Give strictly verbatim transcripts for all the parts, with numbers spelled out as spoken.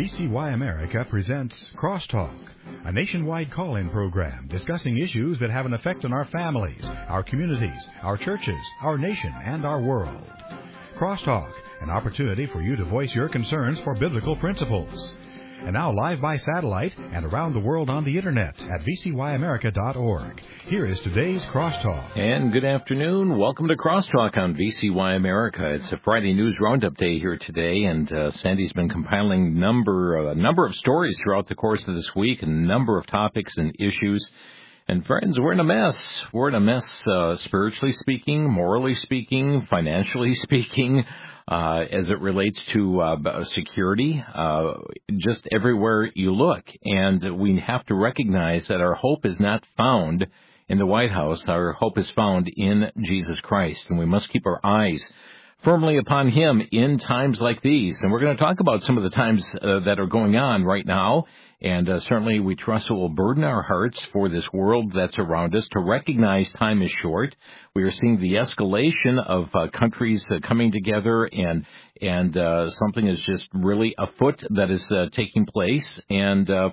V C Y America presents Crosstalk, a nationwide call-in program discussing issues that have an effect on our families, our communities, our churches, our nation, and our world. Crosstalk, an opportunity for you to voice your concerns for biblical principles. And now live by satellite and around the world on the Internet at v c y america dot org. Here is today's Crosstalk. And good afternoon. Welcome to Crosstalk on V C Y America. It's a Friday News Roundup Day here today, and uh, Sandy's been compiling number a number of stories throughout the course of this week, a number of topics and issues. And friends, we're in a mess. We're in a mess uh, spiritually speaking, morally speaking, financially speaking, uh, as it relates to uh, security, uh, just everywhere you look. And we have to recognize that our hope is not found in the White House. Our hope is found in Jesus Christ. And we must keep our eyes firmly upon Him in times like these. And we're going to talk about some of the times uh, that are going on right now. And uh, certainly we trust it will burden our hearts for this world that's around us to recognize time is short. We are seeing the escalation of uh, countries uh, coming together, and and uh, something is just really afoot that is uh, taking place. And uh,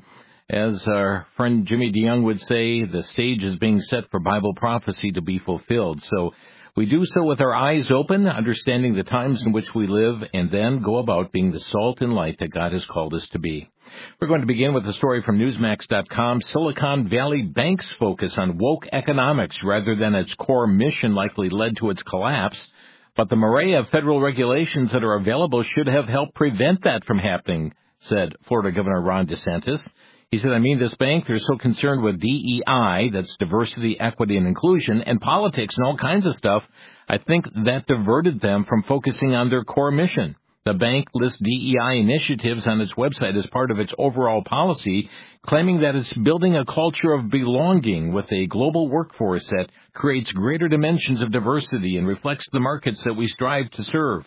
as our friend Jimmy DeYoung would say, the stage is being set for Bible prophecy to be fulfilled. So we do so with our eyes open, understanding the times in which we live, and then go about being the salt and light that God has called us to be. We're going to begin with a story from Newsmax dot com. Silicon Valley Bank's focus on woke economics rather than its core mission likely led to its collapse. But the array of federal regulations that are available should have helped prevent that from happening, said Florida Governor Ron DeSantis. He said, I mean, this bank, they're so concerned with D E I, that's diversity, equity, and inclusion, and politics and all kinds of stuff, I think that diverted them from focusing on their core mission. The bank lists D E I initiatives on its website as part of its overall policy, claiming that it's building a culture of belonging with a global workforce that creates greater dimensions of diversity and reflects the markets that we strive to serve.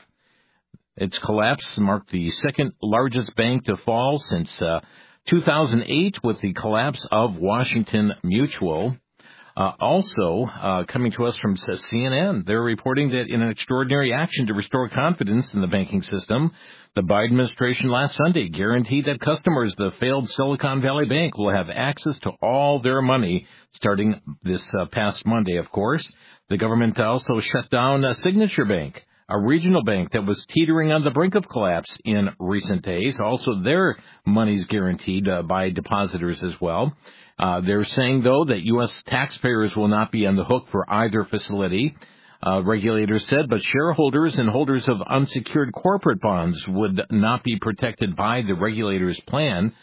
Its collapse marked the second largest bank to fall since uh, two thousand eight with the collapse of Washington Mutual. Uh, also, uh, coming to us from C N N, they're reporting that in an extraordinary action to restore confidence in the banking system, the Biden administration last Sunday guaranteed that customers of the failed Silicon Valley Bank will have access to all their money starting this uh, past Monday, of course. The government also shut down a Signature Bank, a regional bank that was teetering on the brink of collapse in recent days. Also, their money's guaranteed uh, by depositors as well. Uh, they're saying, though, that U S taxpayers will not be on the hook for either facility, uh, regulators said, but shareholders and holders of unsecured corporate bonds would not be protected by the regulators' plan.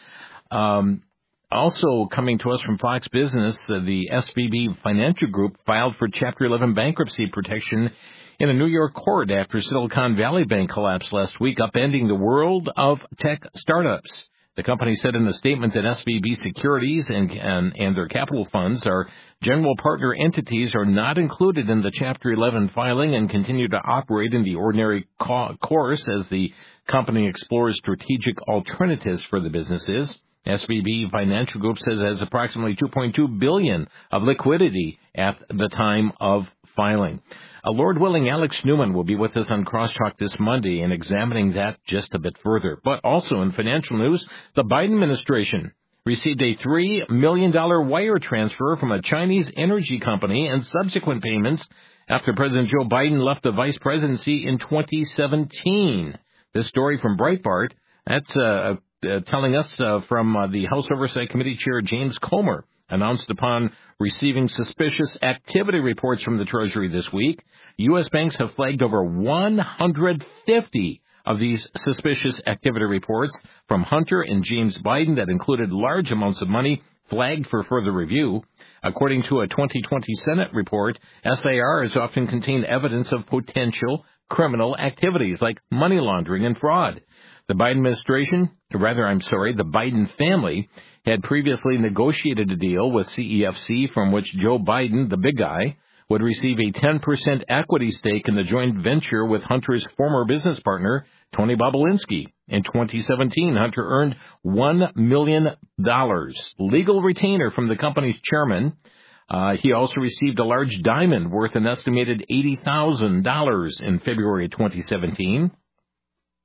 Um, also coming to us from Fox Business, uh, the S V B Financial Group filed for Chapter eleven bankruptcy protection in a New York court after Silicon Valley Bank collapsed last week, upending the world of tech startups. The company said in a statement that S V B Securities and, and, and their capital funds, our general partner entities, are not included in the Chapter eleven filing and continue to operate in the ordinary co- course as the company explores strategic alternatives for the businesses. S V B Financial Group says it has approximately two point two billion dollars of liquidity at the time of filing. Uh, Lord willing, Alex Newman will be with us on Crosstalk this Monday and examining that just a bit further. But also in financial news, the Biden administration received a three million dollars wire transfer from a Chinese energy company and subsequent payments after President Joe Biden left the vice presidency in twenty seventeen. This story from Breitbart, that's uh, uh, telling us uh, from uh, the House Oversight Committee Chair James Comer, announced upon receiving suspicious activity reports from the Treasury this week. U S banks have flagged over one hundred fifty of these suspicious activity reports from Hunter and James Biden that included large amounts of money flagged for further review. According to a twenty twenty Senate report, S A Rs often contain evidence of potential criminal activities like money laundering and fraud. The Biden administration, or rather, I'm sorry, the Biden family, had previously negotiated a deal with C E F C from which Joe Biden, the big guy, would receive a ten percent equity stake in the joint venture with Hunter's former business partner, Tony Bobulinski. In twenty seventeen, Hunter earned one million dollars, legal retainer from the company's chairman. Uh, he also received a large diamond worth an estimated eighty thousand dollars in February twenty seventeen.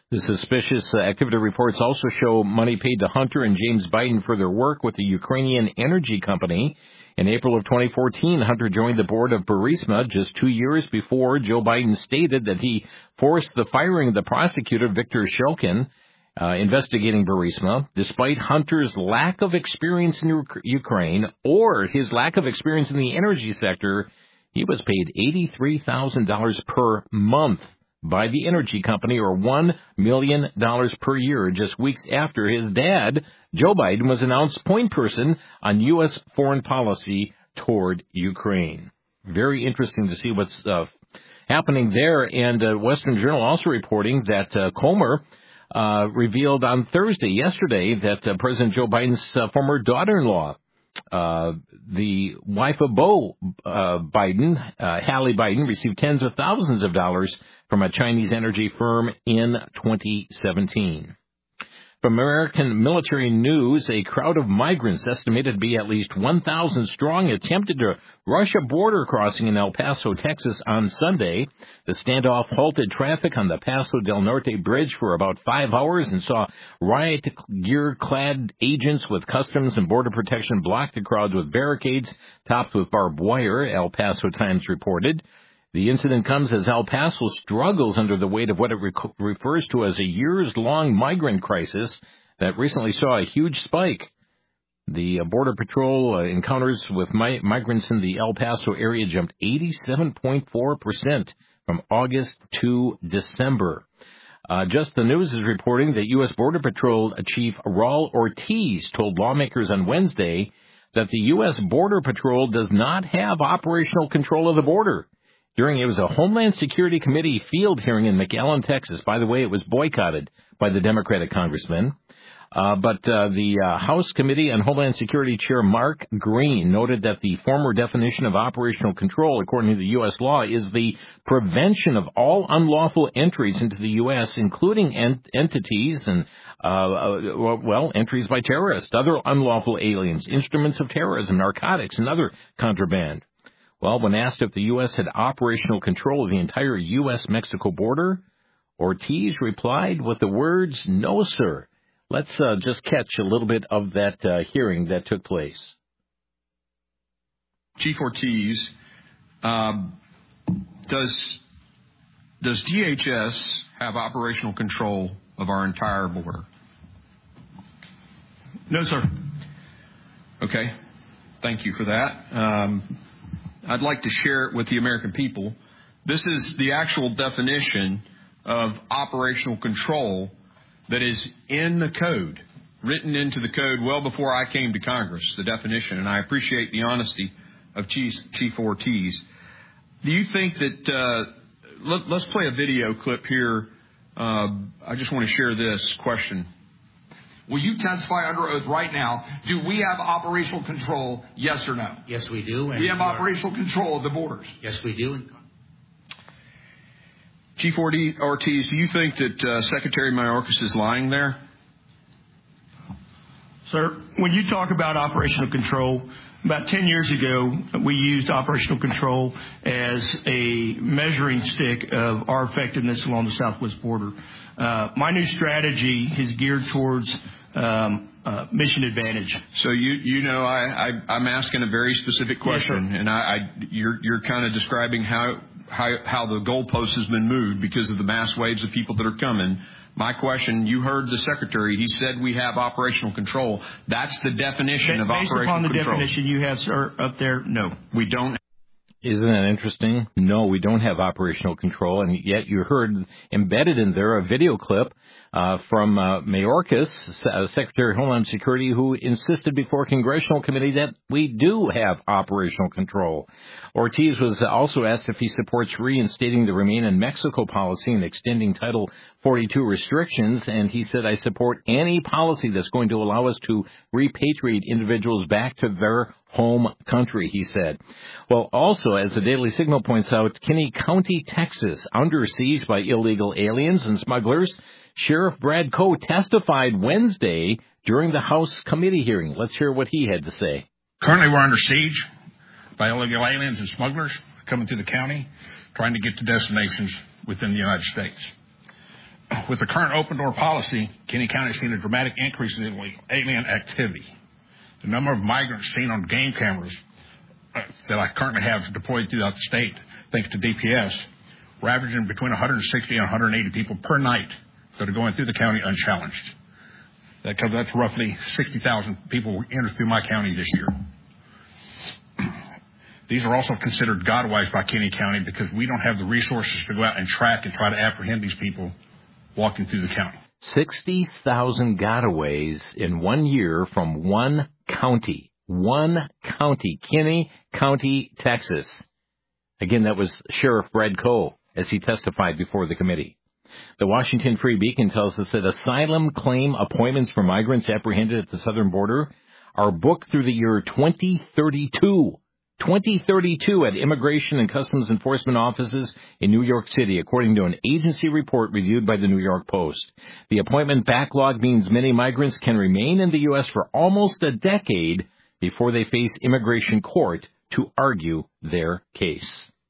The suspicious uh, activity reports also show money paid to Hunter and James Biden for their work with the Ukrainian energy company. In April of twenty fourteen, Hunter joined the board of Burisma just two years before Joe Biden stated that he forced the firing of the prosecutor, Viktor Shokin, uh, investigating Burisma. Despite Hunter's lack of experience in U- Ukraine or his lack of experience in the energy sector, he was paid eighty-three thousand dollars per month by the energy company, or one million dollars per year, just weeks after his dad, Joe Biden, was announced point person on U S foreign policy toward Ukraine. Very interesting to see what's uh, happening there. And uh, Western Journal also reporting that uh, Comer uh, revealed on Thursday, yesterday, that uh, President Joe Biden's uh, former daughter-in-law, Uh, the wife of Beau uh, Biden, uh, Hallie Biden, received tens of thousands of dollars from a Chinese energy firm in twenty seventeen. From American Military News, a crowd of migrants estimated to be at least one thousand strong attempted to rush a border crossing in El Paso, Texas on Sunday. The standoff halted traffic on the Paso del Norte Bridge for about five hours and saw riot gear-clad agents with Customs and Border Protection block the crowds with barricades topped with barbed wire, El Paso Times reported. The incident comes as El Paso struggles under the weight of what it rec- refers to as a years-long migrant crisis that recently saw a huge spike. The uh, Border Patrol uh, encounters with mi- migrants in the El Paso area jumped eighty-seven point four percent from August to December. Uh, Just the News is reporting that U S. Border Patrol Chief Raul Ortiz told lawmakers on Wednesday that the U S. Border Patrol does not have operational control of the border. During it was a Homeland Security Committee field hearing in McAllen, Texas. By the way, it was boycotted by the Democratic congressman. Uh, but uh, the uh, House Committee on Homeland Security Chair Mark Green noted that the former definition of operational control, according to the U S law, is the prevention of all unlawful entries into the U S, including ent- entities and, uh, uh, well, entries by terrorists, other unlawful aliens, instruments of terrorism, narcotics, and other contraband. Well, when asked if the U S had operational control of the entire U S Mexico border, Ortiz replied with the words, "No, sir." Let's uh, just catch a little bit of that uh, hearing that took place. Chief Ortiz, um, does does D H S have operational control of our entire border? No, sir. Okay. Thank you for that. Um, I'd like to share it with the American people. This is the actual definition of operational control that is in the code, written into the code well before I came to Congress, the definition, and I appreciate the honesty of Chief, Chief Ortiz. Do you think that, uh, let, let's play a video clip here. Uh, I just want to share this question. Will you testify under oath right now? Do we have operational control, yes or no? Yes, we do. And we have we operational are... control of the borders. Yes, we do. Chief Ortiz, do you think that uh, Secretary Mayorkas is lying there? Sir, when you talk about operational control, about ten years ago, we used operational control as a measuring stick of our effectiveness along the southwest border. Uh, my new strategy is geared towards um, uh, mission advantage. So you you know I, I I'm asking a very specific question, yes, and I, I you're you're kind of describing how how how the goalpost has been moved because of the mass waves of people that are coming. My question, you heard the Secretary. He said we have operational control. That's the definition of Based operational upon the control. definition you have, sir, up there, no. We don't. Isn't that interesting? No, we don't have operational control, and yet you heard embedded in there a video clip uh, from uh, Mayorkas, uh, Secretary of Homeland Security, who insisted before a congressional committee that we do have operational control. Ortiz was also asked if he supports reinstating the Remain in Mexico policy and extending Title forty-two restrictions, and he said, "I support any policy that's going to allow us to repatriate individuals back to their home country," he said. Well, also, as the Daily Signal points out, Kinney County, Texas, under siege by illegal aliens and smugglers. Sheriff Brad Coe testified Wednesday during the House committee hearing. Let's hear what he had to say. Currently, we're under siege by illegal aliens and smugglers coming through the county, trying to get to destinations within the United States. with the current open door policy, Kenny County has seen a dramatic increase in illegal alien activity. The number of migrants seen on game cameras uh, that I currently have deployed throughout the state, thanks to D P S, we're averaging between one hundred sixty and one hundred eighty people per night that are going through the county unchallenged. That comes, that's roughly sixty thousand people who enter through my county this year. These are also considered gotaways by Kenny County because we don't have the resources to go out and track and try to apprehend these people walking through the county. sixty thousand gotaways in one year from one county. One county, Kenny County, Texas. Again, that was Sheriff Brad Coe as he testified before the committee. The Washington Free Beacon tells us that asylum claim appointments for migrants apprehended at the southern border are booked through the year twenty thirty-two. twenty thirty-two at Immigration and Customs Enforcement offices in New York City, according to an agency report reviewed by the New York Post. The appointment backlog means many migrants can remain in the U S for almost a decade before they face immigration court to argue their case.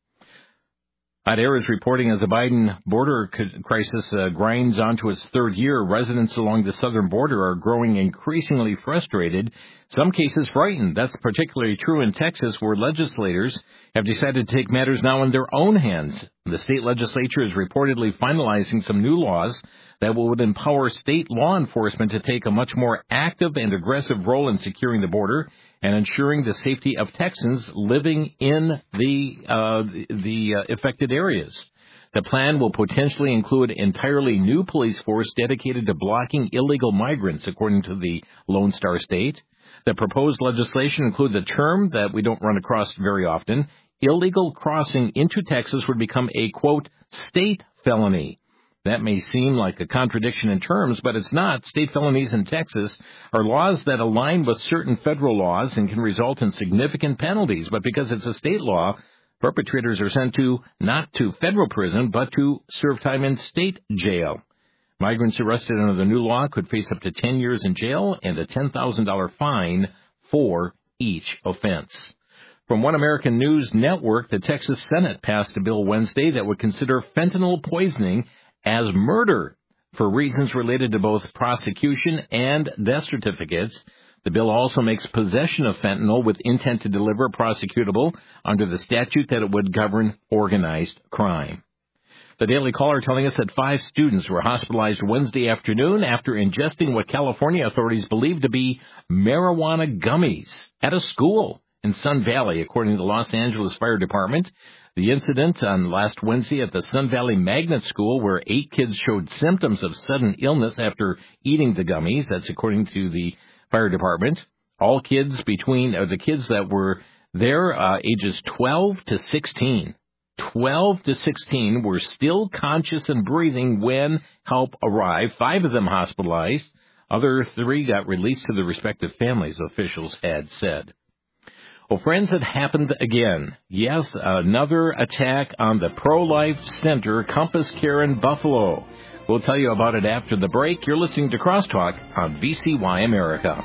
Hot Air is reporting as the Biden border crisis uh, grinds onto its third year, residents along the southern border are growing increasingly frustrated, some cases frightened. That's particularly true in Texas, where legislators have decided to take matters now in their own hands. The state legislature is reportedly finalizing some new laws that would empower state law enforcement to take a much more active and aggressive role in securing the border and ensuring the safety of Texans living in the uh, the uh, affected areas. The plan will potentially include entirely new police force dedicated to blocking illegal migrants, according to the Lone Star State. The proposed legislation includes a term that we don't run across very often. Illegal crossing into Texas would become a, quote, state felony. That may seem like a contradiction in terms, but it's not. State felonies in Texas are laws that align with certain federal laws and can result in significant penalties. But because it's a state law, perpetrators are sent to not to federal prison, but to serve time in state jail. Migrants arrested under the new law could face up to ten years in jail and a ten thousand dollars fine for each offense. From One American News Network, the Texas Senate passed a bill Wednesday that would consider fentanyl poisoning as murder for reasons related to both prosecution and death certificates. The bill also makes possession of fentanyl with intent to deliver prosecutable under the statute that it would govern organized crime. The Daily Caller telling us that five students were hospitalized Wednesday afternoon after ingesting what California authorities believe to be marijuana gummies at a school in Sun Valley, according to the Los Angeles Fire Department. The incident on last Wednesday at the Sun Valley Magnet School, where eight kids showed symptoms of sudden illness after eating the gummies. That's according to the fire department. All kids between, or the kids that were there, uh, ages twelve to sixteen. twelve to sixteen were still conscious and breathing when help arrived. Five of them hospitalized. Other three got released to their respective families, officials had said. Well, friends, it happened again. Yes, another attack on the pro-life center, Compass Care in Buffalo. We'll tell you about it after the break. You're listening to Crosstalk on V C Y America.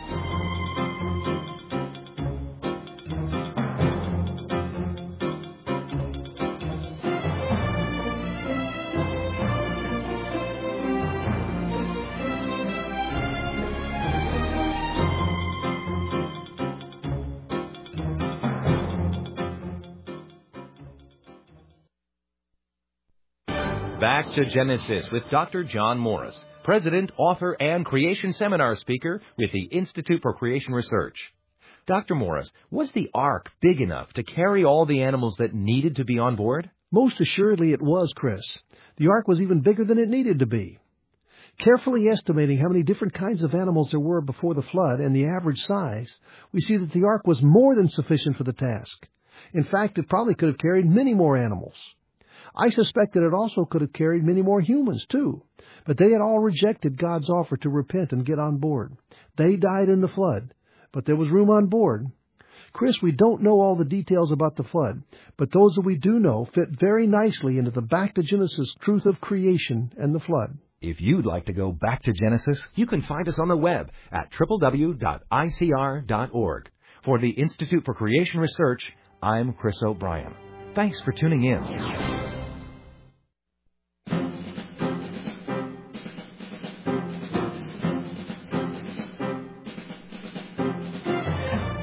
Back to Genesis with Doctor John Morris, President, author, and Creation Seminar speaker with the Institute for Creation Research. Doctor Morris, was the ark big enough to carry all the animals that needed to be on board? Most assuredly it was, Chris. The ark was even bigger than it needed to be. Carefully estimating how many different kinds of animals there were before the flood and the average size, we see that the ark was more than sufficient for the task. In fact, it probably could have carried many more animals. I suspect that it also could have carried many more humans, too. But they had all rejected God's offer to repent and get on board. They died in the flood, but there was room on board. Chris, we don't know all the details about the flood, but those that we do know fit very nicely into the Back to Genesis truth of creation and the flood. If you'd like to go back to Genesis, you can find us on the web at w w w dot i c r dot org. For the Institute for Creation Research, I'm Chris O'Brien. Thanks for tuning in.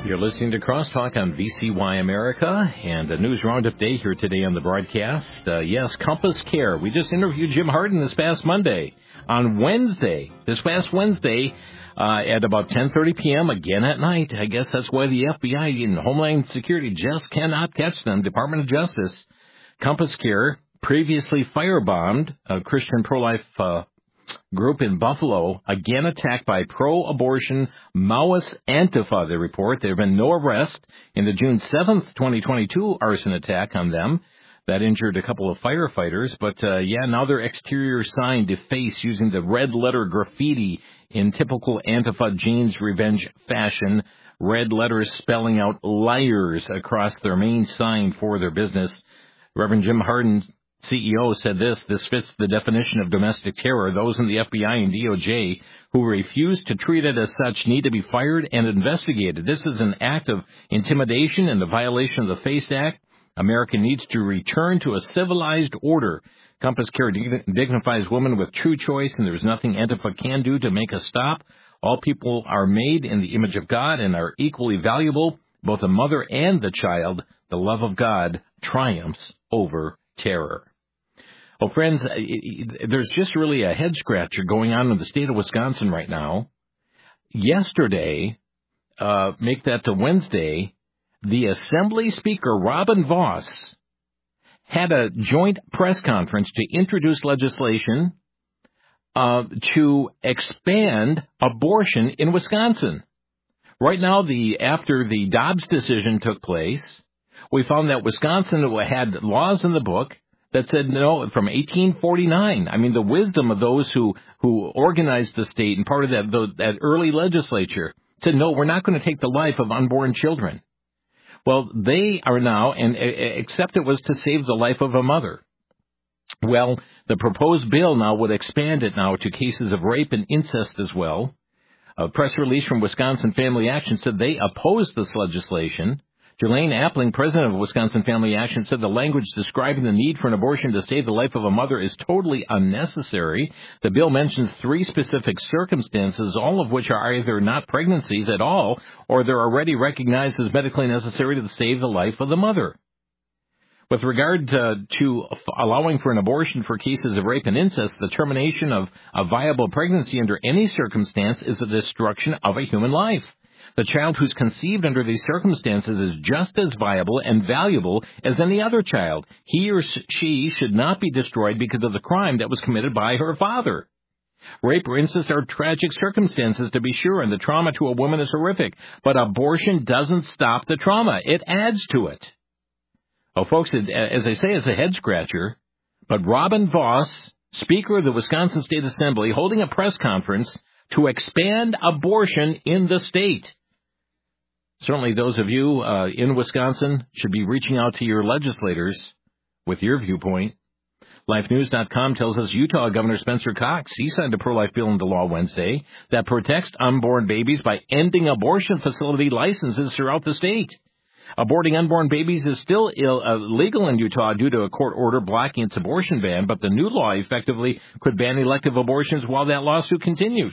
You're listening to Crosstalk on V C Y America, and a news roundup day here today on the broadcast. Uh, yes, Compass Care. We just interviewed Jim Hardin this past Monday. On Wednesday, this past Wednesday, uh, at about ten thirty p.m., again at night. I guess that's why the F B I and Homeland Security just cannot catch them. Department of Justice. Compass Care, previously firebombed a Christian pro-life uh, group in Buffalo, again attacked by pro-abortion Maoist Antifa, they report. There have been no arrests in the June seventh, twenty twenty-two arson attack on them. That injured a couple of firefighters, but uh, yeah, now their exterior sign defaced using the red letter graffiti in typical Antifa Jeans Revenge fashion. Red letters spelling out liars across their main sign for their business. Reverend Jim Hardin, C E O, said this, this fits the definition of domestic terror. Those in the F B I and D O J who refuse to treat it as such need to be fired and investigated. This is an act of intimidation and a violation of the FACE Act. America needs to return to a civilized order. Compass Care dignifies women with true choice, and there's nothing Antifa can do to make us stop. All people are made in the image of God and are equally valuable, both the mother and the child. The love of God triumphs over terror. Well, friends, there's just really a head-scratcher going on in the state of Wisconsin right now. Yesterday, uh, make that to Wednesday, the Assembly Speaker, Robin Vos, had a joint press conference to introduce legislation uh, to expand abortion in Wisconsin. Right now, the after the Dobbs decision took place, we found that Wisconsin had laws in the book that said no from eighteen forty-nine. I mean, the wisdom of those who, who organized the state and part of that, the, that early legislature said, no, we're not going to take the life of unborn children. Well, they are now, and except it was to save the life of a mother. Well, the proposed bill now would expand it now to cases of rape and incest as well. A press release from Wisconsin Family Action said they opposed this legislation. Jelaine Appling, president of Wisconsin Family Action, said the language describing the need for an abortion to save the life of a mother is totally unnecessary. The bill mentions three specific circumstances, all of which are either not pregnancies at all, or they're already recognized as medically necessary to save the life of the mother. With regard to, to allowing for an abortion for cases of rape and incest, the termination of a viable pregnancy under any circumstance is the destruction of a human life. The child who's conceived under these circumstances is just as viable and valuable as any other child. He or she should not be destroyed because of the crime that was committed by her father. Rape or incest are tragic circumstances, to be sure, and the trauma to a woman is horrific. But abortion doesn't stop the trauma. It adds to it. Oh, folks, it, as I say, it's a head-scratcher. But Robin Vos, Speaker of the Wisconsin State Assembly, holding a press conference to expand abortion in the state. Certainly those of you uh, in Wisconsin should be reaching out to your legislators with your viewpoint. Life News dot com tells us Utah Governor Spencer Cox, he signed a pro-life bill into law Wednesday that protects unborn babies by ending abortion facility licenses throughout the state. Aborting unborn babies is still Ill, uh, legal in Utah due to a court order blocking its abortion ban, but the new law effectively could ban elective abortions while that lawsuit continues.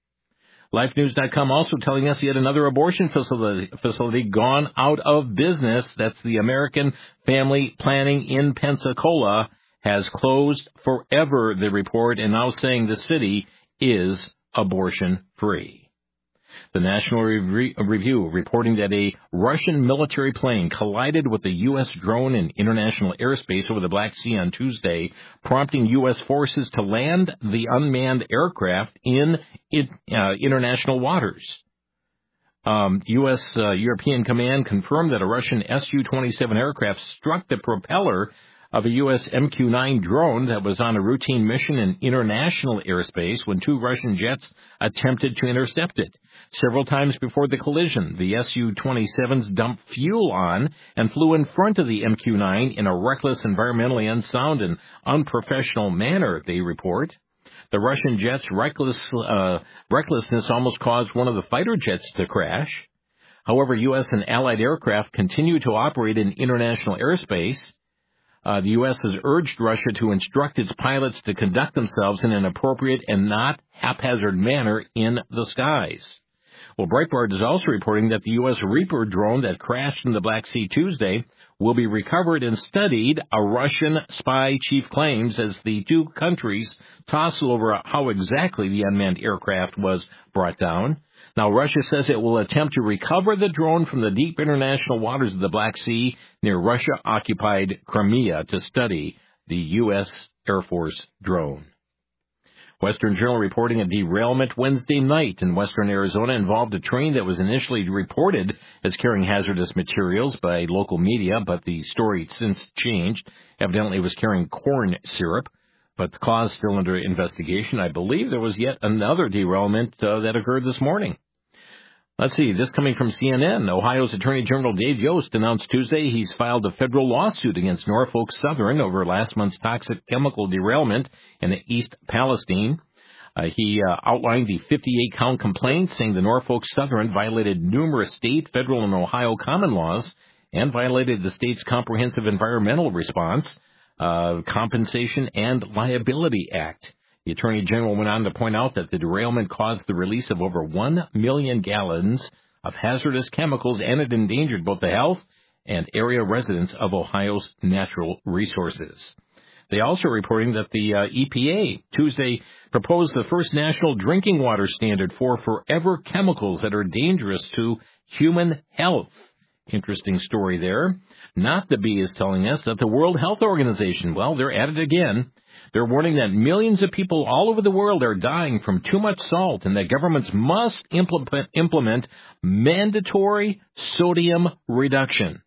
Life News dot com also telling us yet another abortion facility, facility gone out of business. That's the American Family Planning in Pensacola has closed forever, they report, and now saying the city is abortion-free. The National Re- Review reporting that a Russian military plane collided with a U S drone in international airspace over the Black Sea on Tuesday, prompting U S forces to land the unmanned aircraft in it, uh, international waters. Um, U S Uh, European Command confirmed that a Russian S U twenty-seven aircraft struck the propeller of a U S M Q nine drone that was on a routine mission in international airspace when two Russian jets attempted to intercept it. Several times before the collision, the S U twenty-sevens dumped fuel on and flew in front of the M Q nine in a reckless, environmentally unsound, and unprofessional manner, they report. The Russian jet's reckless, uh, recklessness almost caused one of the fighter jets to crash. However, U S and allied aircraft continue to operate in international airspace. Uh, the U S has urged Russia to instruct its pilots to conduct themselves in an appropriate and not haphazard manner in the skies. Well, Breitbart is also reporting that the U S Reaper drone that crashed in the Black Sea Tuesday will be recovered and studied, a Russian spy chief claims, as the two countries tussle over how exactly the unmanned aircraft was brought down. Now, Russia says it will attempt to recover the drone from the deep international waters of the Black Sea near Russia-occupied Crimea to study the U S Air Force drone. Western Journal reporting a derailment Wednesday night in western Arizona involved a train that was initially reported as carrying hazardous materials by local media, but the story since changed. Evidently it was carrying corn syrup, but the cause still under investigation. I believe there was yet another derailment uh, that occurred this morning. Let's see, this coming from C N N. Ohio's Attorney General Dave Yost announced Tuesday he's filed a federal lawsuit against Norfolk Southern over last month's toxic chemical derailment in East Palestine. Uh, he uh, outlined the fifty-eight count complaint, saying the Norfolk Southern violated numerous state, federal, and Ohio common laws and violated the state's Comprehensive Environmental Response, uh, Compensation, and Liability Act. The Attorney General went on to point out that the derailment caused the release of over one million gallons of hazardous chemicals, and it endangered both the health and area residents of Ohio's natural resources. They also are reporting that the uh, E P A Tuesday proposed the first national drinking water standard for forever chemicals that are dangerous to human health. Interesting story there. Not the Bee is telling us that the World Health Organization, well, they're at it again. They're warning that millions of people all over the world are dying from too much salt and that governments must implement, implement mandatory sodium reduction.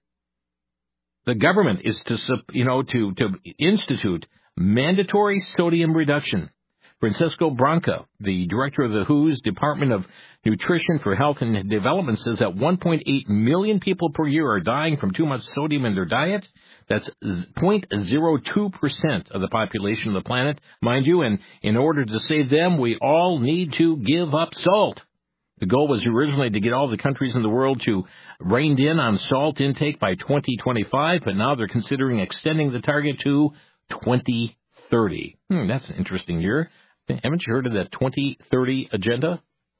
The government is to, you know, to, to institute mandatory sodium reduction. Francisco Branca, the director of the W H O's Department of Nutrition for Health and Development, says that one point eight million people per year are dying from too much sodium in their diet. That's zero point zero two percent of the population of the planet, mind you, and in order to save them, we all need to give up salt. The goal was originally to get all the countries in the world to rein in on salt intake by twenty twenty-five, but now they're considering extending the target to twenty thirty. Hmm, that's an interesting year. Haven't you heard of that twenty thirty agenda?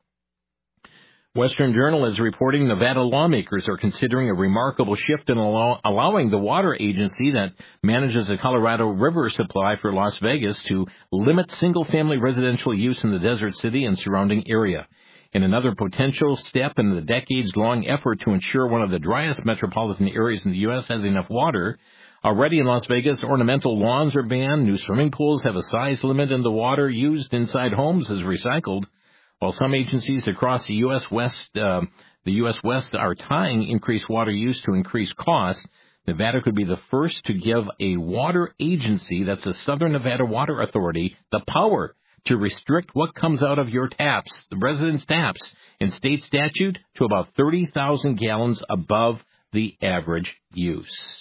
Western Journal is reporting Nevada lawmakers are considering a remarkable shift in allow- allowing the water agency that manages the Colorado River supply for Las Vegas to limit single-family residential use in the desert city and surrounding area. In another potential step in the decades-long effort to ensure one of the driest metropolitan areas in the U S has enough water, already in Las Vegas, ornamental lawns are banned, new swimming pools have a size limit, and the water used inside homes is recycled. While some agencies across the U S. West, uh, the U S. West are tying increased water use to increased costs, Nevada could be the first to give a water agency, that's the Southern Nevada Water Authority, the power to restrict what comes out of your taps, the residents' taps, in state statute to about thirty thousand gallons above the average use.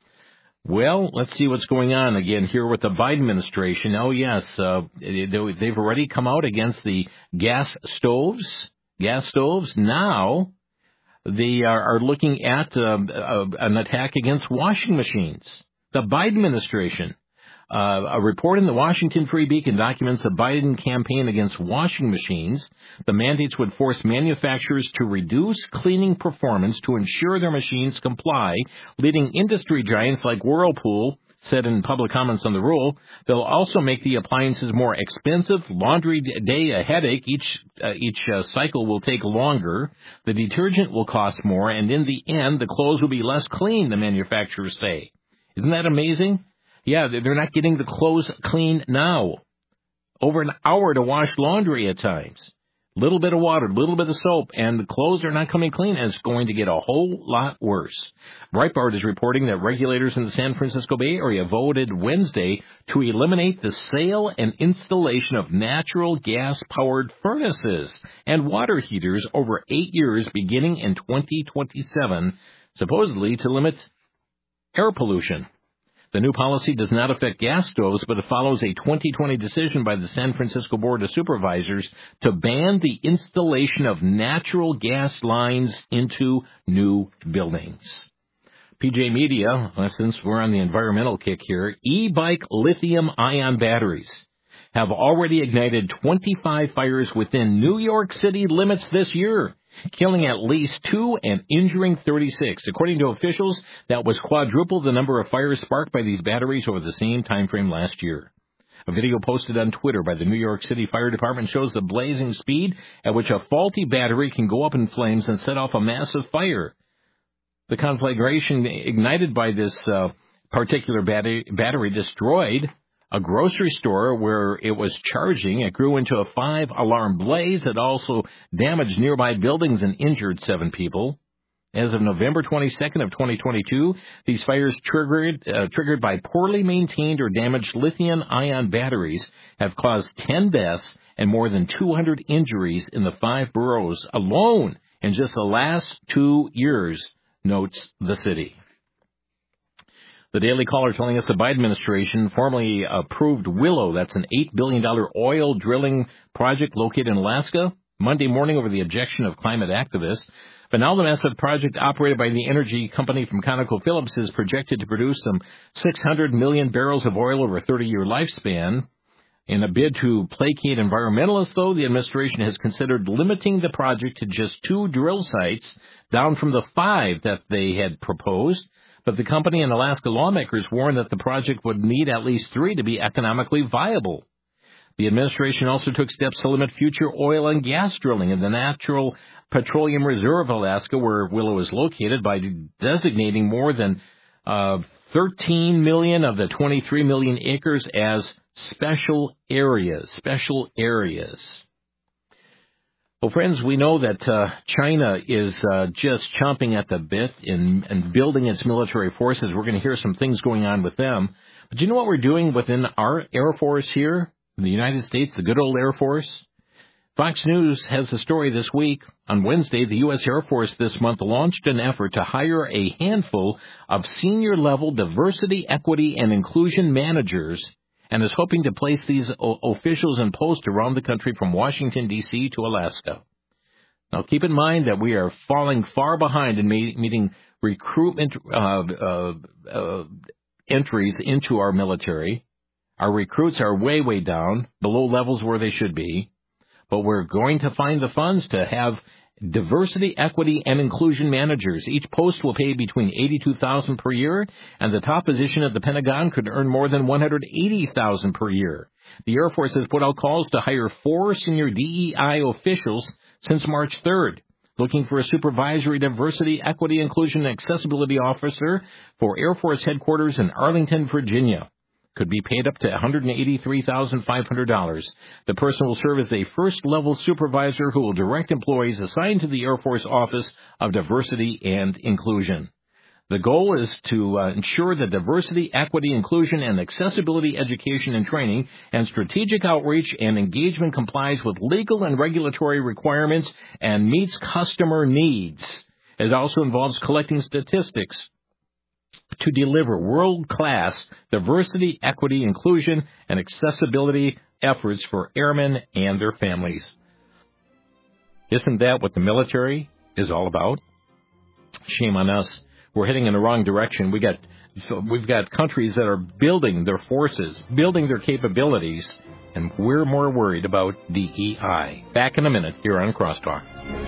Well, let's see what's going on again here with the Biden administration. Oh, yes, uh, they've already come out against the gas stoves. Gas stoves. Now they are, are looking at uh, uh, an attack against washing machines. The Biden administration. Uh, a report in the Washington Free Beacon documents the Biden campaign against washing machines. The mandates would force manufacturers to reduce cleaning performance to ensure their machines comply, leading industry giants like Whirlpool said in public comments on the rule. They'll also make the appliances more expensive, laundry day a headache, each uh, each uh, cycle will take longer, the detergent will cost more, and in the end, the clothes will be less clean, the manufacturers say. Isn't that amazing? Yeah, they're not getting the clothes clean now. Over an hour to wash laundry at times. Little bit of water, little bit of soap, and the clothes are not coming clean, and it's going to get a whole lot worse. Breitbart is reporting that regulators in the San Francisco Bay Area voted Wednesday to eliminate the sale and installation of natural gas-powered furnaces and water heaters over eight years beginning in twenty twenty-seven, supposedly to limit air pollution. The new policy does not affect gas stoves, but it follows a twenty twenty decision by the San Francisco Board of Supervisors to ban the installation of natural gas lines into new buildings. P J Media, since we're on the environmental kick here, e-bike lithium-ion batteries have already ignited twenty-five fires within New York City limits this year. killing at least two and injuring thirty-six. According to officials, that was quadruple the number of fires sparked by these batteries over the same time frame last year. A video posted on Twitter by the New York City Fire Department shows the blazing speed at which a faulty battery can go up in flames and set off a massive fire. The conflagration ignited by this uh, particular battery, battery destroyed a grocery store where it was charging. It grew into a five-alarm blaze. It also damaged nearby buildings and injured seven people. As of November twenty-second of twenty twenty-two, these fires triggered uh, triggered by poorly maintained or damaged lithium-ion batteries have caused ten deaths and more than two hundred injuries in the five boroughs alone in just the last two years, notes the city. The Daily Caller telling us the Biden administration formally approved Willow. That's an eight billion dollars oil drilling project located in Alaska Monday morning over the objection of climate activists. But now the massive project operated by the energy company from ConocoPhillips is projected to produce some six hundred million barrels of oil over a thirty-year lifespan. In a bid to placate environmentalists, though, the administration has considered limiting the project to just two drill sites, down from the five that they had proposed. But the company and Alaska lawmakers warned that the project would need at least three to be economically viable. The administration also took steps to limit future oil and gas drilling in the Natural Petroleum Reserve of Alaska, where Willow is located, by designating more than uh, thirteen million of the twenty-three million acres as special areas. Special areas. Well, friends, we know that uh, China is uh, just chomping at the bit in, in building its military forces. We're going to hear some things going on with them. But do you know what we're doing within our Air Force here in the United States, the good old Air Force? Fox News has a story this week. On Wednesday, the U S Air Force this month launched an effort to hire a handful of senior-level diversity, equity, and inclusion managers, and is hoping to place these o- officials in posts around the country from Washington, D C to Alaska. Now, keep in mind that we are falling far behind in me- meeting recruitment uh, uh, uh, entries into our military. Our recruits are way, way down, below levels where they should be. But we're going to find the funds to have diversity, equity, and inclusion managers. Each post will pay between eighty-two thousand dollars per year, and the top position at the Pentagon could earn more than one hundred eighty thousand dollars per year. The Air Force has put out calls to hire four senior D E I officials since March third, looking for a supervisory diversity, equity, inclusion, and accessibility officer for Air Force headquarters in Arlington, Virginia. Could be paid up to one hundred eighty-three thousand five hundred dollars. The person will serve as a first-level supervisor who will direct employees assigned to the Air Force Office of Diversity and Inclusion. The goal is to uh, ensure that diversity, equity, inclusion, and accessibility education and training and strategic outreach and engagement complies with legal and regulatory requirements and meets customer needs. It also involves collecting statistics to deliver world-class diversity, equity, inclusion, and accessibility efforts for airmen and their families. Isn't that what the military is all about? Shame on us. We're heading in the wrong direction. We got, we've got countries that are building their forces, building their capabilities, and we're more worried about D E I. Back in a minute here on Crosstalk.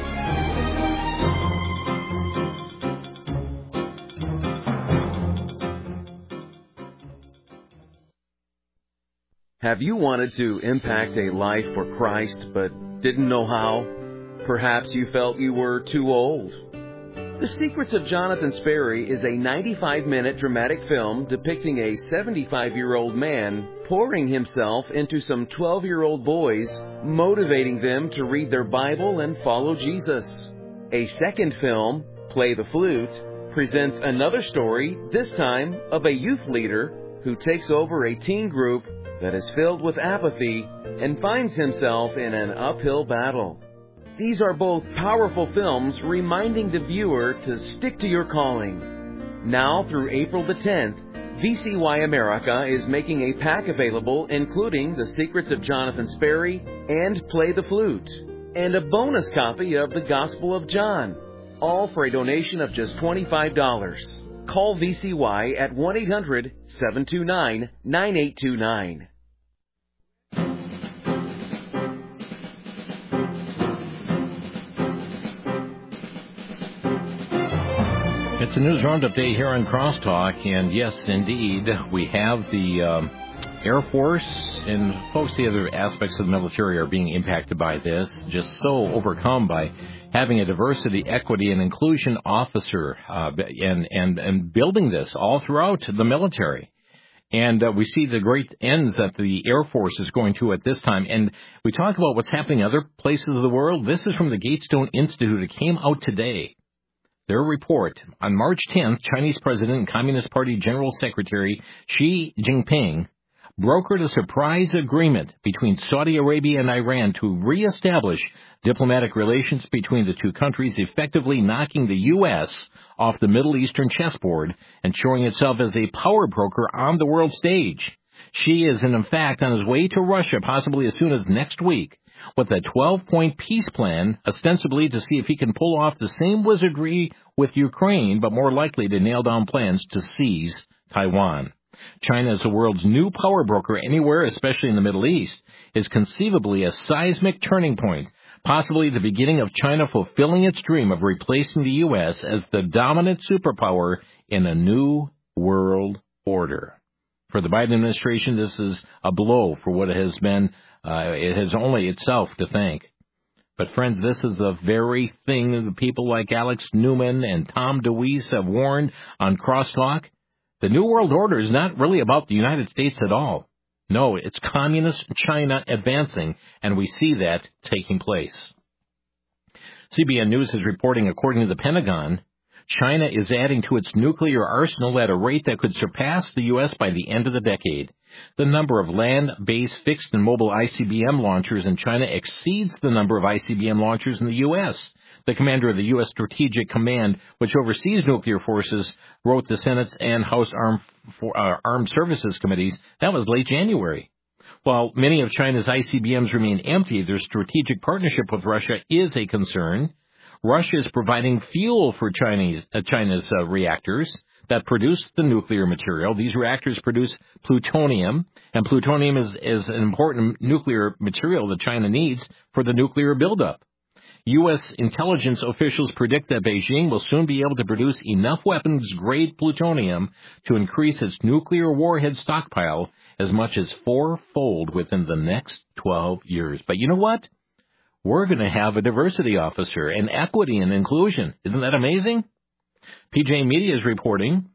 Have you wanted to impact a life for Christ but didn't know how? Perhaps you felt you were too old. The Secrets of Jonathan Sperry is a ninety-five minute dramatic film depicting a seventy-five-year-old man pouring himself into some twelve-year-old boys, motivating them to read their Bible and follow Jesus. A second film, Play the Flute, presents another story, this time of a youth leader who takes over a teen group that is filled with apathy and finds himself in an uphill battle. These are both powerful films reminding the viewer to stick to your calling. Now through April the tenth, V C Y America is making a pack available including The Secrets of Jonathan Sperry and Play the Flute, and a bonus copy of the Gospel of John, all for a donation of just twenty-five dollars. Call V C Y at one eight hundred seven two nine nine eight two nine. It's a news roundup day here on Crosstalk, and yes, indeed, we have the um, Air Force and folks, the other aspects of the military are being impacted by this, just so overcome by having a diversity, equity, and inclusion officer uh, and, and, and building this all throughout the military. And uh, we see the great ends that the Air Force is going to at this time. And we talk about what's happening in other places of the world. This is from the Gatestone Institute. It came out today. Their report, on March tenth, Chinese President and Communist Party General Secretary Xi Jinping brokered a surprise agreement between Saudi Arabia and Iran to reestablish diplomatic relations between the two countries, effectively knocking the U S off the Middle Eastern chessboard and showing itself as a power broker on the world stage. Xi is, in fact, on his way to Russia, possibly as soon as next week, with a twelve-point peace plan, ostensibly to see if he can pull off the same wizardry with Ukraine, but more likely to nail down plans to seize Taiwan. China, as the world's new power broker anywhere, especially in the Middle East, is conceivably a seismic turning point, possibly the beginning of China fulfilling its dream of replacing the U S as the dominant superpower in a new world order. For the Biden administration, this is a blow for what it has been. Uh, it has only itself to thank. But, friends, this is the very thing that people like Alex Newman and Tom DeWeese have warned on Crosstalk. The New World Order is not really about the United States at all. No, it's communist China advancing, and we see that taking place. C B N News is reporting, according to the Pentagon, China is adding to its nuclear arsenal at a rate that could surpass the U S by the end of the decade. The number of land-based fixed and mobile I C B M launchers in China exceeds the number of I C B M launchers in the U S. The commander of the U S Strategic Command, which oversees nuclear forces, wrote the Senate's and House Armed, for, uh, Armed Services Committees. That was late January. While many of China's I C B Ms remain empty, their strategic partnership with Russia is a concern. Russia is providing fuel for Chinese, uh, China's uh, reactors that produce the nuclear material. These reactors produce plutonium, and plutonium is, is an important nuclear material that China needs for the nuclear buildup. U S intelligence officials predict that Beijing will soon be able to produce enough weapons-grade plutonium to increase its nuclear warhead stockpile as much as fourfold within the next twelve years. But you know what? We're going to have a diversity officer and equity and inclusion. Isn't that amazing? P J Media is reporting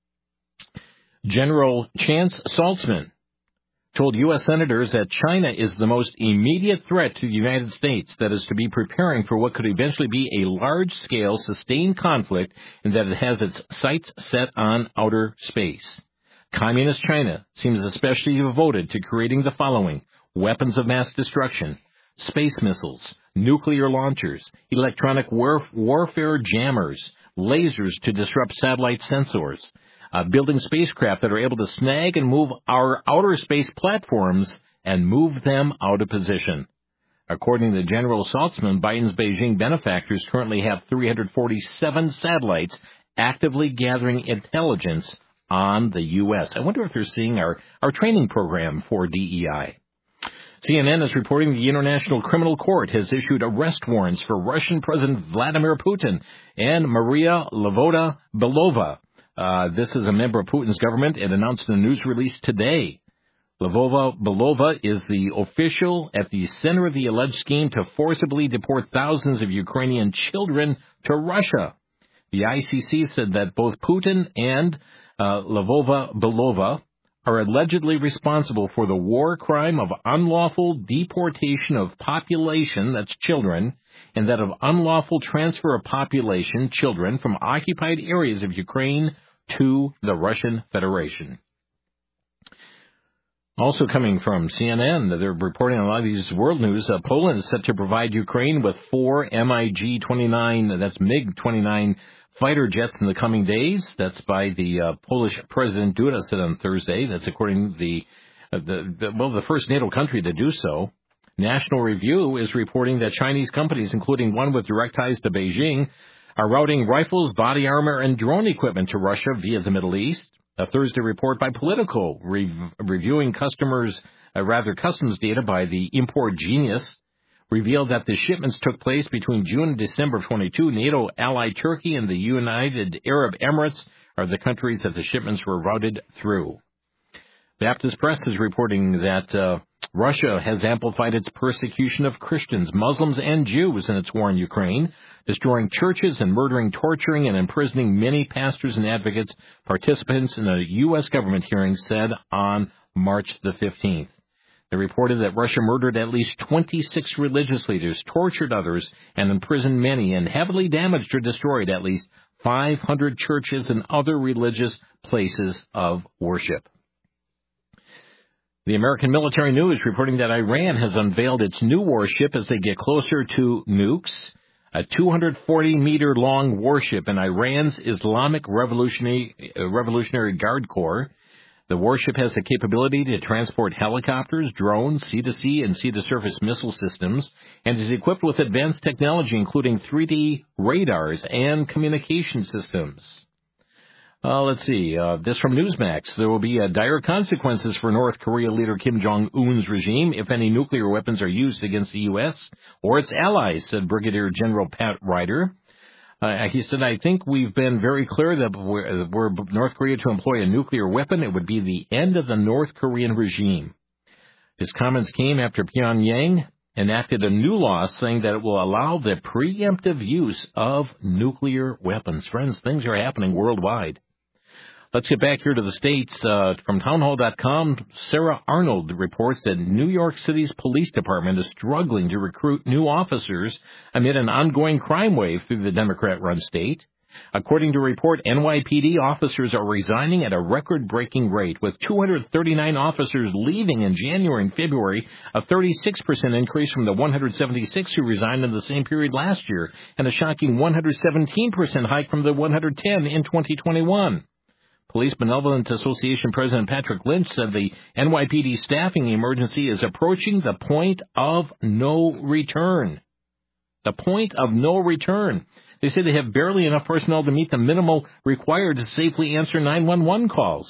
General Chance Saltzman told U S senators that China is the most immediate threat to the United States, that is to be preparing for what could eventually be a large-scale, sustained conflict, and that it has its sights set on outer space. Communist China seems especially devoted to creating the following: weapons of mass destruction, space missiles, nuclear launchers, electronic war- warfare jammers, lasers to disrupt satellite sensors, uh, building spacecraft that are able to snag and move our outer space platforms and move them out of position. According to General Saltzman, Biden's Beijing benefactors currently have three hundred forty-seven satellites actively gathering intelligence on the U S. I wonder if they're seeing our, our training program for D E I. C N N is reporting the International Criminal Court has issued arrest warrants for Russian President Vladimir Putin and Maria Lvova-Belova. Uh, this is a member of Putin's government and announced in a news release today. Lvova-Belova is the official at the center of the alleged scheme to forcibly deport thousands of Ukrainian children to Russia. The I C C said that both Putin and uh, Lvova-Belova are allegedly responsible for the war crime of unlawful deportation of population, that's children, and that of unlawful transfer of population, children, from occupied areas of Ukraine to the Russian Federation. Also coming from C N N, they're reporting on a lot of these world news. Uh, Poland is set to provide Ukraine with four M I G twenty-nine, that's MiG twenty-nine fighter jets in the coming days. That's by the uh, Polish President Duda said on Thursday. That's according to the, uh, the, the, well, the first NATO country to do so. National Review is reporting that Chinese companies, including one with direct ties to Beijing, are routing rifles, body armor, and drone equipment to Russia via the Middle East. A Thursday report by Politico rev- reviewing customers, uh, rather customs data by the Import Genius, revealed that the shipments took place between June and December of twenty-two. NATO ally Turkey and the United Arab Emirates are the countries that the shipments were routed through. Baptist Press is reporting that uh, Russia has amplified its persecution of Christians, Muslims, and Jews in its war in Ukraine, destroying churches and murdering, torturing, and imprisoning many pastors and advocates. Participants in a U S government hearing said on March the fifteenth. They reported that Russia murdered at least twenty-six religious leaders, tortured others, and imprisoned many, and heavily damaged or destroyed at least five hundred churches and other religious places of worship. The American Military News reporting that Iran has unveiled its new warship as they get closer to nukes, a two hundred forty meter long warship in Iran's Islamic Revolutionary, uh, Revolutionary Guard Corps. The warship has the capability to transport helicopters, drones, sea-to-sea and sea-to-surface missile systems, and is equipped with advanced technology including three D radars and communication systems. Uh, let's see, uh, this from Newsmax. There will be uh, dire consequences for North Korea leader Kim Jong-un's regime if any nuclear weapons are used against the U S or its allies, said Brigadier General Pat Ryder. Uh, he said, I think we've been very clear that were, were North Korea to employ a nuclear weapon, it would be the end of the North Korean regime. His comments came after Pyongyang enacted a new law saying that it will allow the preemptive use of nuclear weapons. Friends, things are happening worldwide. Let's get back here to the States. Uh, from townhall dot com, Sarah Arnold reports that New York City's police department is struggling to recruit new officers amid an ongoing crime wave through the Democrat-run state. According to a report, N Y P D officers are resigning at a record-breaking rate, with two hundred thirty-nine officers leaving in January and February, a thirty-six percent increase from the one hundred seventy-six who resigned in the same period last year, and a shocking one hundred seventeen percent hike from the one hundred ten in twenty twenty-one. Police Benevolent Association President Patrick Lynch said the N Y P D staffing emergency is approaching the point of no return. The point of no return. They say they have barely enough personnel to meet the minimal required to safely answer nine one one calls.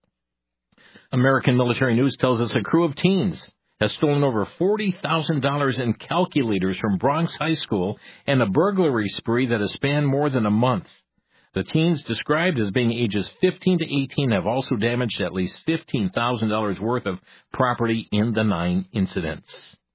American Military News tells us a crew of teens has stolen over forty thousand dollars in calculators from Bronx High School and a burglary spree that has spanned more than a month. The teens, described as being ages fifteen to eighteen, have also damaged at least fifteen thousand dollars worth of property in the nine incidents.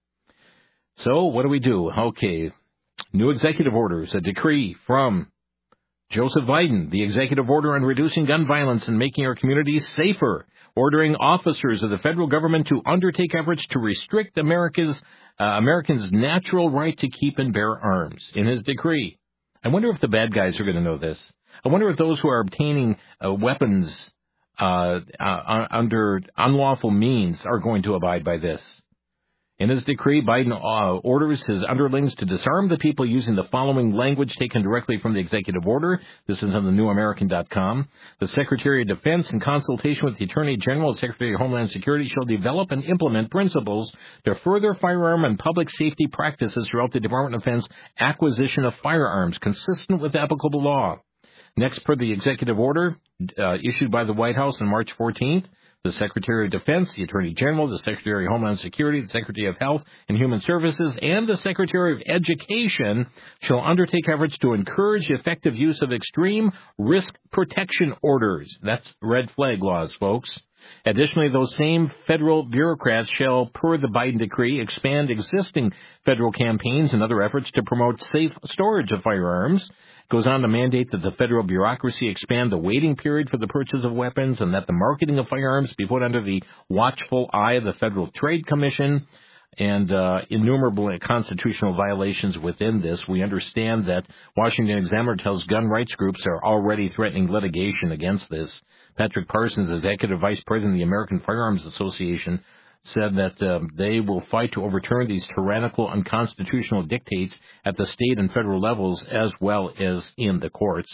So, what do we do? Okay, new executive orders, a decree from Joseph Biden, the executive order on reducing gun violence and making our communities safer, ordering officers of the federal government to undertake efforts to restrict America's uh, Americans' natural right to keep and bear arms. In his decree, I wonder if the bad guys are going to know this. I wonder if those who are obtaining uh, weapons uh, uh, under unlawful means are going to abide by this. In his decree, Biden uh, orders his underlings to disarm the people using the following language taken directly from the executive order. This is on the new american dot com. The Secretary of Defense, in consultation with the Attorney General and Secretary of Homeland Security, shall develop and implement principles to further firearm and public safety practices throughout the Department of Defense acquisition of firearms, consistent with applicable law. Next, per the executive order uh, issued by the White House on March fourteenth, the Secretary of Defense, the Attorney General, the Secretary of Homeland Security, the Secretary of Health and Human Services, and the Secretary of Education shall undertake efforts to encourage effective use of extreme risk protection orders. That's red flag laws, folks. Additionally, those same federal bureaucrats shall, per the Biden decree, expand existing federal campaigns and other efforts to promote safe storage of firearms. It goes on to mandate that the federal bureaucracy expand the waiting period for the purchase of weapons and that the marketing of firearms be put under the watchful eye of the Federal Trade Commission. And uh, innumerable constitutional violations within this. We understand that Washington Examiner tells gun rights groups are already threatening litigation against this. Patrick Parsons, Executive Vice President of the American Firearms Association, said that uh, they will fight to overturn these tyrannical, unconstitutional dictates at the state and federal levels as well as in the courts.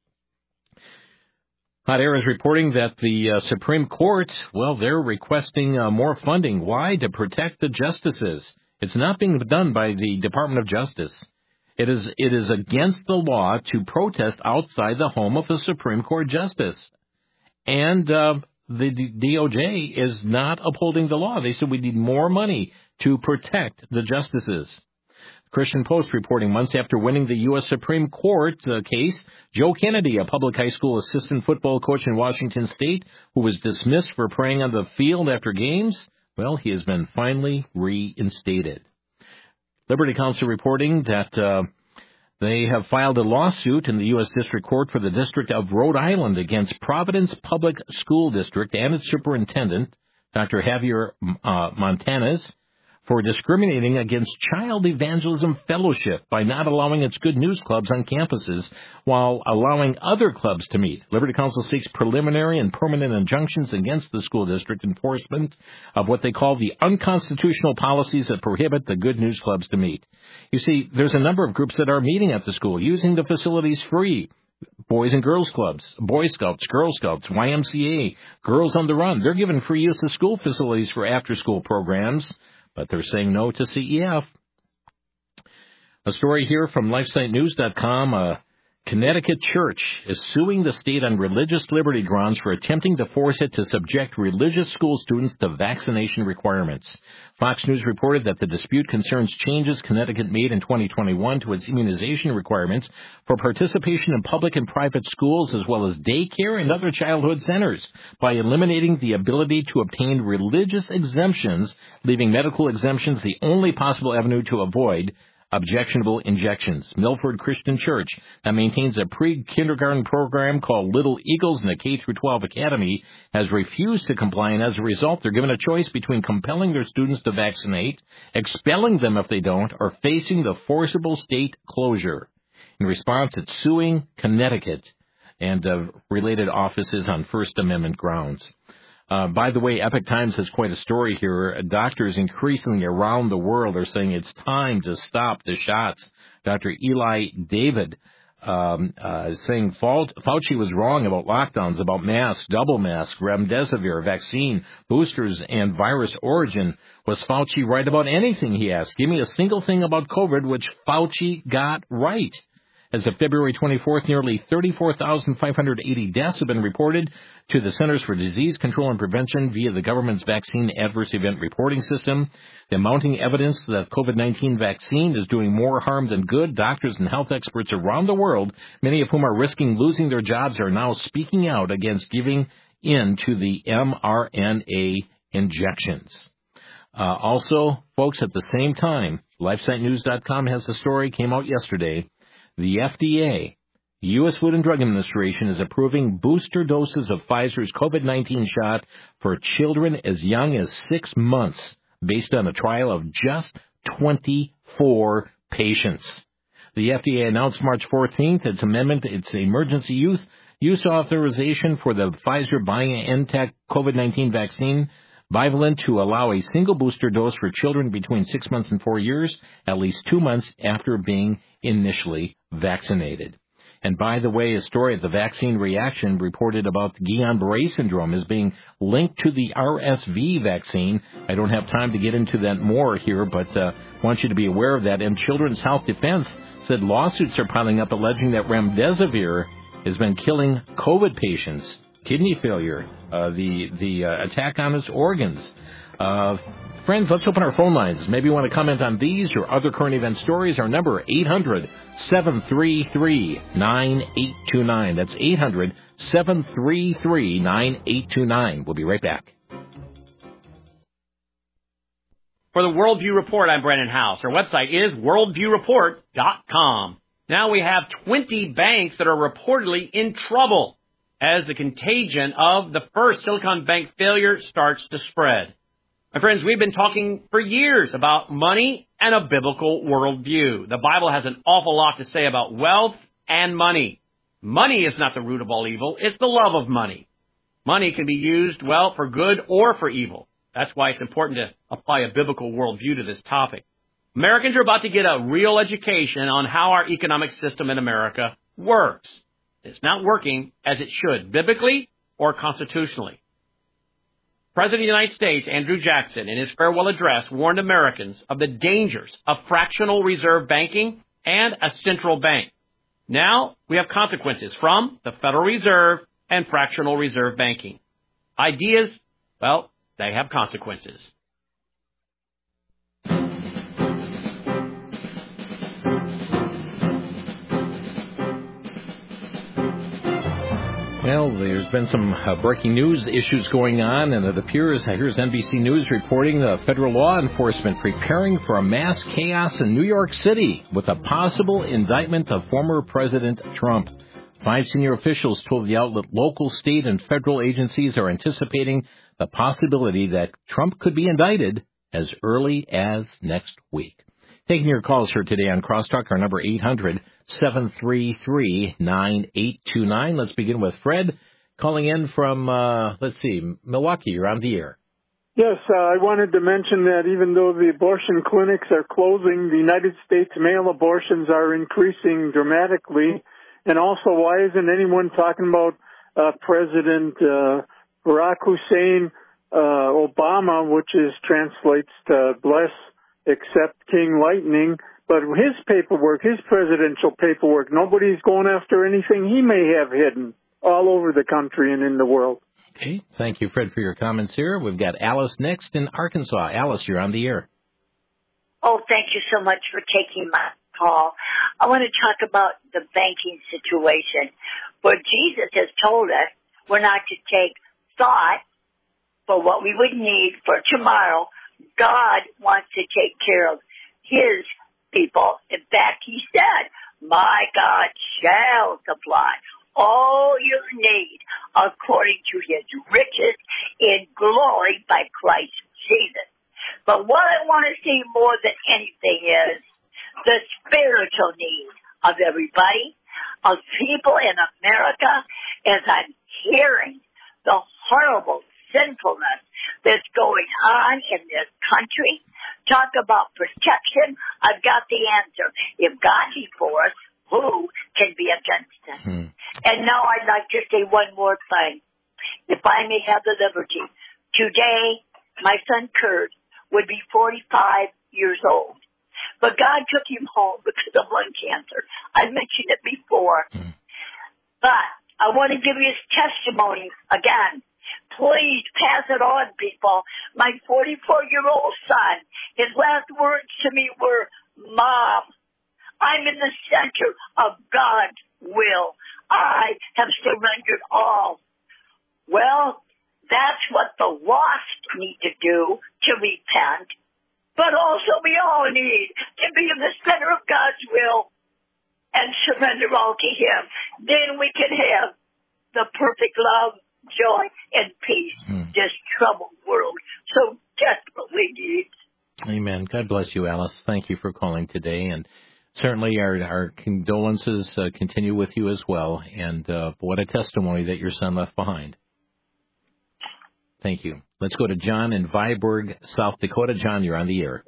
Hot Air is reporting that the uh, Supreme Court, well, they're requesting uh, more funding. Why? To protect the justices. It's not being done by the Department of Justice. It is it is against the law to protest outside the home of a Supreme Court justice. And uh, the D O J is not upholding the law. They said we need more money to protect the justices. Christian Post reporting months after winning the U S Supreme Court uh, case, Joe Kennedy, a public high school assistant football coach in Washington State, who was dismissed for praying on the field after games, well, he has been finally reinstated. Liberty Counsel reporting that uh, they have filed a lawsuit in the U S District Court for the District of Rhode Island against Providence Public School District and its superintendent, Doctor Javier uh, Montanez, for discriminating against Child Evangelism Fellowship by not allowing its Good News clubs on campuses while allowing other clubs to meet. Liberty Counsel seeks preliminary and permanent injunctions against the school district enforcement of what they call the unconstitutional policies that prohibit the Good News clubs to meet. You see, there's a number of groups that are meeting at the school, using the facilities free. Boys and Girls Clubs, Boy Scouts, Girl Scouts, Y M C A, Girls on the Run. They're given free use of school facilities for after-school programs, but they're saying no to C E F. A story here from LifeSite News dot com. A Connecticut church is suing the state on religious liberty grounds for attempting to force it to subject religious school students to vaccination requirements. Fox News reported that the dispute concerns changes Connecticut made in twenty twenty-one to its immunization requirements for participation in public and private schools as well as daycare and other childhood centers by eliminating the ability to obtain religious exemptions, leaving medical exemptions the only possible avenue to avoid objectionable injections. Milford Christian Church, that maintains a pre-kindergarten program called Little Eagles and a K through twelve academy, has refused to comply, and as a result, they're given a choice between compelling their students to vaccinate, expelling them if they don't, or facing the forcible state closure. In response, it's suing Connecticut and uh, related offices on First Amendment grounds. Uh, by the way, Epoch Times has quite a story here. Doctors increasingly around the world are saying it's time to stop the shots. Doctor Eli David um, uh, is saying Fauci was wrong about lockdowns, about masks, double masks, remdesivir, vaccine, boosters, and virus origin. Was Fauci right about anything, he asked. Give me a single thing about COVID which Fauci got right. As of February twenty-fourth, nearly thirty-four thousand five hundred eighty deaths have been reported to the Centers for Disease Control and Prevention via the government's vaccine adverse event reporting system. The mounting evidence that COVID nineteen vaccine is doing more harm than good, doctors and health experts around the world, many of whom are risking losing their jobs, are now speaking out against giving in to the mRNA injections. Uh, also, folks, at the same time, LifeSite News dot com has a story, came out yesterday. The F D A, the U S Food and Drug Administration, is approving booster doses of Pfizer's COVID nineteen shot for children as young as six months, based on a trial of just twenty-four patients. The F D A announced March fourteenth its amendment, its emergency youth use authorization for the Pfizer-BioNTech COVID nineteen vaccine, bivalent, to allow a single booster dose for children between six months and four years, at least two months after being initially vaccinated. And by the way, a story of the vaccine reaction reported about Guillain-Barré syndrome is being linked to the R S V vaccine. I don't have time to get into that more here, but uh, want you to be aware of that. And Children's Health Defense said lawsuits are piling up alleging that remdesivir has been killing COVID patients. Kidney failure, uh, the the uh, attack on its organs. Uh, friends, let's open our phone lines. Maybe you want to comment on these or other current event stories. Our number, eight hundred, seven three three, nine eight two nine. That's eight hundred, seven three three, nine eight two nine. We'll be right back. For the Worldview Report, I'm Brennan House. Our website is worldview report dot com. Now we have twenty banks that are reportedly in trouble as the contagion of the first Silicon Bank failure starts to spread. My friends, we've been talking for years about money and a biblical worldview. The Bible has an awful lot to say about wealth and money. Money is not the root of all evil. It's the love of money. Money can be used, well, for good or for evil. That's why it's important to apply a biblical worldview to this topic. Americans are about to get a real education on how our economic system in America works. It's not working as it should, biblically or constitutionally. President of the United States, Andrew Jackson, in his farewell address, warned Americans of the dangers of fractional reserve banking and a central bank. Now we have consequences from the Federal Reserve and fractional reserve banking. Ideas, well, they have consequences. Well, there's been some uh, breaking news issues going on, and it appears, here's N B C News reporting the federal law enforcement preparing for a mass chaos in New York City with a possible indictment of former President Trump. Five senior officials told the outlet local, state, and federal agencies are anticipating the possibility that Trump could be indicted as early as next week. Taking your calls here today on Crosstalk, our number eight hundred, seven three three, nine eight two nine. Let's begin with Fred calling in from, uh, let's see, Milwaukee. You're on the air. Yes, uh, I wanted to mention that even though the abortion clinics are closing, the United States male abortions are increasing dramatically. And also, why isn't anyone talking about uh, President uh, Barack Hussein uh, Obama, which is translates to bless, accept King Lightning, but his paperwork, his presidential paperwork, nobody's going after anything he may have hidden all over the country and in the world. Okay, thank you, Fred, for your comments here. We've got Alice next in Arkansas. Alice, you're on the air. Oh, thank you so much for taking my call. I want to talk about the banking situation, where Jesus has told us we're not to take thought for what we would need for tomorrow. God wants to take care of his people. In fact, he said, my God shall supply all your need according to his riches in glory by Christ Jesus. But what I want to see more than anything is the spiritual need of everybody, of people in America, as I'm hearing the horrible sinfulness that's going on in this country. Talk about protection. I've got the answer. If God be for us, who can be against us? Hmm. And now I'd like to say one more thing. If I may have the liberty. Today, my son Kurt would be forty-five years old. But God took him home because of lung cancer. I mentioned it before. Hmm. But I want to give you his testimony again. Please pass it on, people. My forty-four-year-old son, his last words to me were, Mom, I'm in the center of God's will. I have surrendered all. Well, that's what the lost need to do, to repent. But also we all need to be in the center of God's will and surrender all to him. Then we can have the perfect love, joy, and peace hmm. this troubled world so desperately needs. Amen. God bless you, Alice. Thank you for calling today. And certainly our, our condolences uh, continue with you as well. And uh, what a testimony that your son left behind. Thank you. Let's go to John in Viborg, South Dakota. John, you're on the air.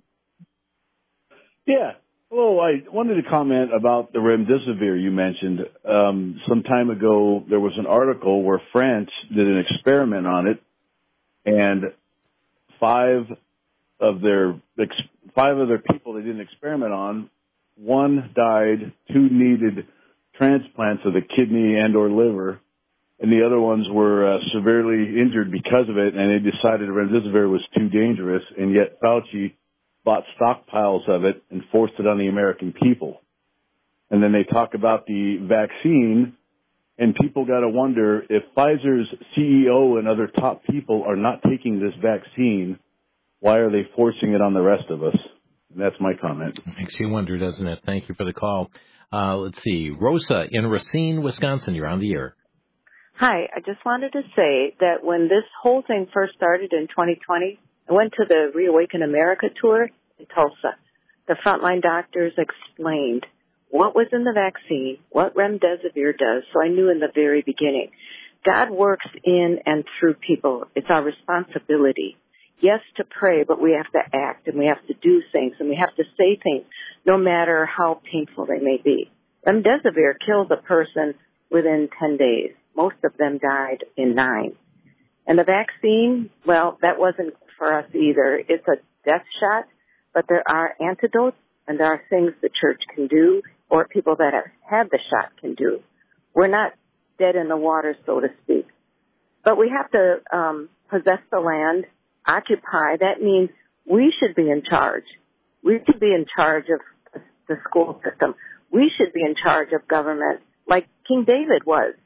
Yeah. Hello. I wanted to comment about the remdesivir you mentioned. Um, some time ago, there was an article where France did an experiment on it, and five of their five of their people they did an experiment on, one died, two needed transplants of the kidney and or liver, and the other ones were uh, severely injured because of it, and they decided remdesivir was too dangerous, and yet Fauci bought stockpiles of it and forced it on the American people. And then they talk about the vaccine, and people got to wonder if Pfizer's C E O and other top people are not taking this vaccine, why are they forcing it on the rest of us? And that's my comment. Makes you wonder, doesn't it? Thank you for the call. Uh, let's see. Rosa in Racine, Wisconsin, you're on the air. Hi, I just wanted to say that when this whole thing first started in twenty twenty, I went to the Reawaken America tour in Tulsa. The frontline doctors explained what was in the vaccine, what remdesivir does, so I knew in the very beginning. God works in and through people. It's our responsibility. Yes, to pray, but we have to act, and we have to do things, and we have to say things, no matter how painful they may be. Remdesivir kills a person within ten days. Most of them died in nine. And the vaccine, well, that wasn't for us either. It's a death shot, but there are antidotes, and there are things the church can do, or people that have had the shot can do. We're not dead in the water, so to speak. But we have to um, possess the land, occupy. That means we should be in charge. We should be in charge of the school system. We should be in charge of government like King David was.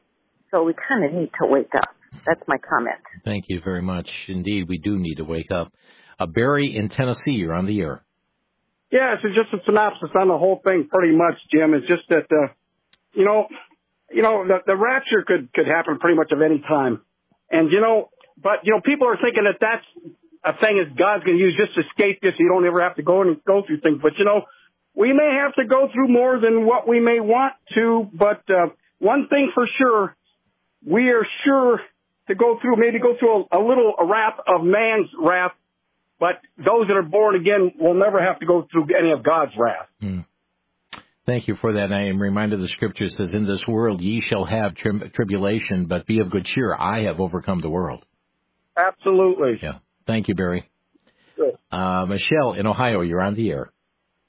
So we kind of need to wake up. That's my comment. Thank you very much. Indeed, we do need to wake up. Uh, Barry in Tennessee, you're on the air. Yeah, it's just a synopsis on the whole thing pretty much, Jim. It's just that, uh, you know, you know, the, the rapture could, could happen pretty much at any time. And, you know, but, you know, people are thinking that that's a thing that God's going to use just to escape this. So you don't ever have to go and go through things. But, you know, we may have to go through more than what we may want to. But uh, one thing for sure, we are sure to go through, maybe go through a, a little a wrath of man's wrath. But those that are born again will never have to go through any of God's wrath. Hmm. Thank you for that. I am reminded the scripture says, in this world ye shall have tri- tribulation, but be of good cheer. I have overcome the world. Absolutely. Yeah. Thank you, Barry. Good. Uh, Michelle in Ohio, you're on the air.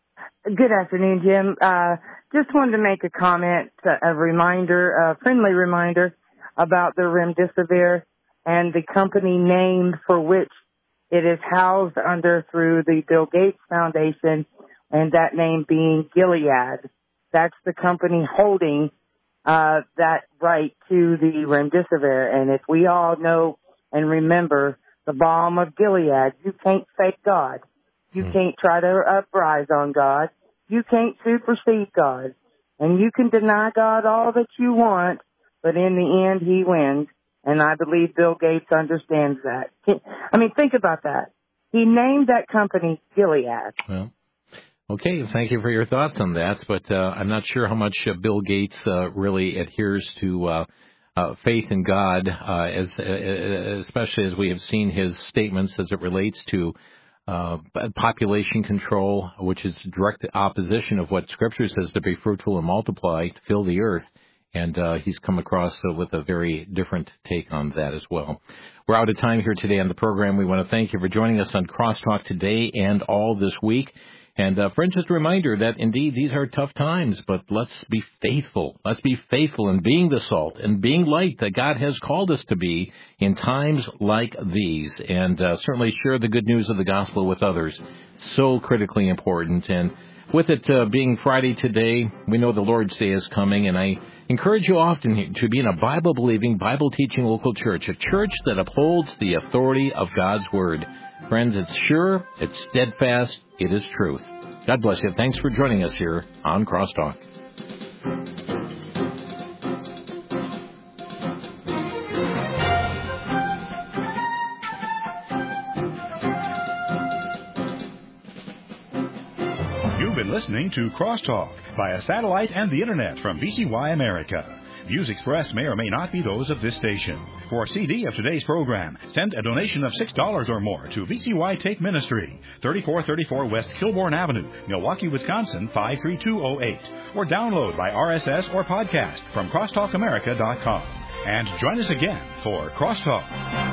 Good afternoon, Jim. Uh, just wanted to make a comment, a reminder, a friendly reminder about the remdesivir and the company name for which it is housed under through the Bill Gates Foundation, and that name being Gilead. That's the company holding uh, that right to the remdesivir. And if we all know and remember the balm of Gilead, you can't fake God. You hmm. can't try to uprise on God. You can't supersede God. And you can deny God all that you want, but in the end, he wins. And I believe Bill Gates understands that. I mean, think about that. He named that company Gilead. Well, okay. Thank you for your thoughts on that. But uh, I'm not sure how much uh, Bill Gates uh, really adheres to uh, uh, faith in God, uh, as uh, especially as we have seen his statements as it relates to uh, population control, which is direct opposition of what Scripture says to be fruitful and multiply, to fill the earth. And uh, he's come across uh, with a very different take on that as well. We're out of time here today on the program. We want to thank you for joining us on Crosstalk today and all this week. And, uh, friends, just a reminder that, indeed, these are tough times, but let's be faithful. Let's be faithful in being the salt and being light that God has called us to be in times like these. And uh, certainly share the good news of the gospel with others. So critically important. And with it uh, being Friday today, we know the Lord's Day is coming, and I encourage you often to be in a Bible-believing, Bible-teaching local church, a church that upholds the authority of God's Word. Friends, it's sure, it's steadfast, it is truth. God bless you. Thanks for joining us here on Crosstalk. You've been listening to Crosstalk via satellite and the Internet from V C Y America. Views expressed may or may not be those of this station. For a C D of today's program, send a donation of six dollars or more to V C Y Take Ministry, thirty-four thirty-four West Kilbourne Avenue, Milwaukee, Wisconsin, five three two oh eight. Or download by R S S or podcast from crosstalk america dot com. And join us again for Crosstalk.